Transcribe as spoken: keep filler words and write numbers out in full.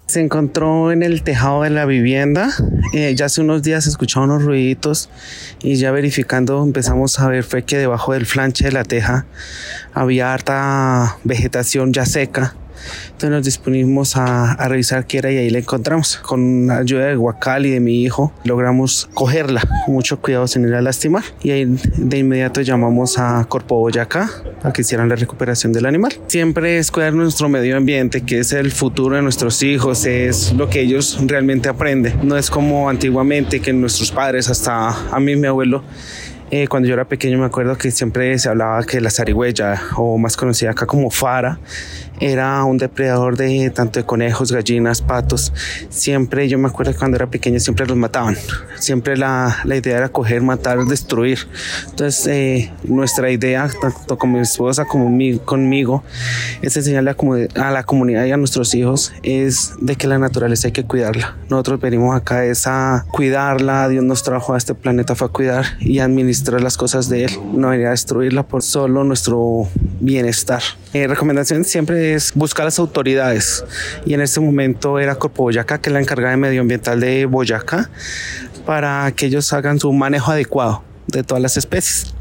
Se encontró en el tejado de la vivienda. Eh, ya hace unos días escuchaba unos ruiditos y ya verificando empezamos a ver fue que debajo del flanche de la teja había harta vegetación ya seca. Entonces nos dispusimos a, a revisar qué era y ahí la encontramos. Con la ayuda de Guacal y de mi hijo logramos cogerla con mucho cuidado sin ir a lastimar y ahí de inmediato llamamos a Corpo Boyacá para que hicieran la recuperación del animal. Siempre es cuidar nuestro medio ambiente, que es el futuro de nuestros hijos, es lo que ellos realmente aprenden. No es como antiguamente que nuestros padres, hasta a mí mi abuelo, Eh, cuando yo era pequeño me acuerdo que siempre se hablaba que la zarigüeya, o más conocida acá como fara, era un depredador de tanto de conejos, gallinas, patos. Siempre, yo me acuerdo que cuando era pequeño siempre los mataban. Siempre la, la idea era coger, matar, destruir. Entonces eh, nuestra idea, tanto con mi esposa como mi, conmigo, es enseñarle a, a la comunidad y a nuestros hijos es de que la naturaleza hay que cuidarla. Nosotros venimos acá es a cuidarla. Dios nos trajo a este planeta fue a cuidar y administrar las cosas de él, no venir a destruirla por solo nuestro bienestar. Eh, recomendación siempre es buscar a las autoridades y en este momento era Corpo Boyacá, que es la encargada de medioambiental de Boyacá, para que ellos hagan su manejo adecuado de todas las especies.